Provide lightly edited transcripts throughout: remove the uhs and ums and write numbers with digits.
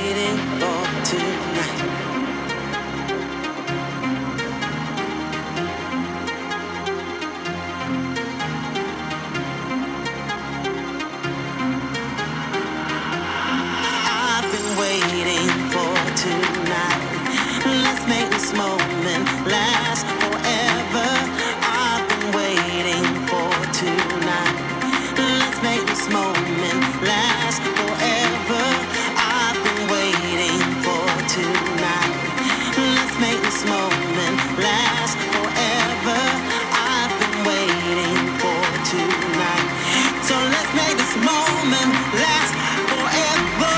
waiting for tonight. I've been waiting for tonight. Let's make this moment last forever. I've been waiting for tonight. Let's make this moment last forever. I've been waiting for tonight. Let's make this moment last forever. I've been waiting for tonight. So let's make this moment last forever.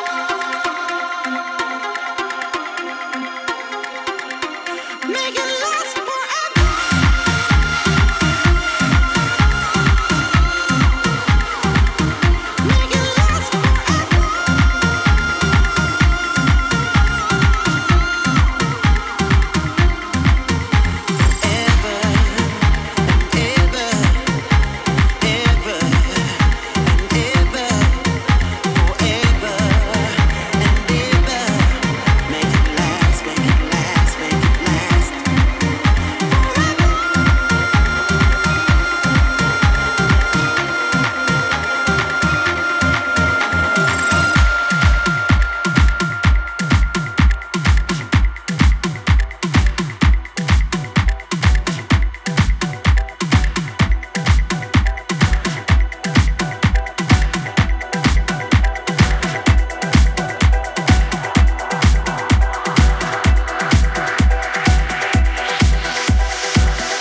Make it last.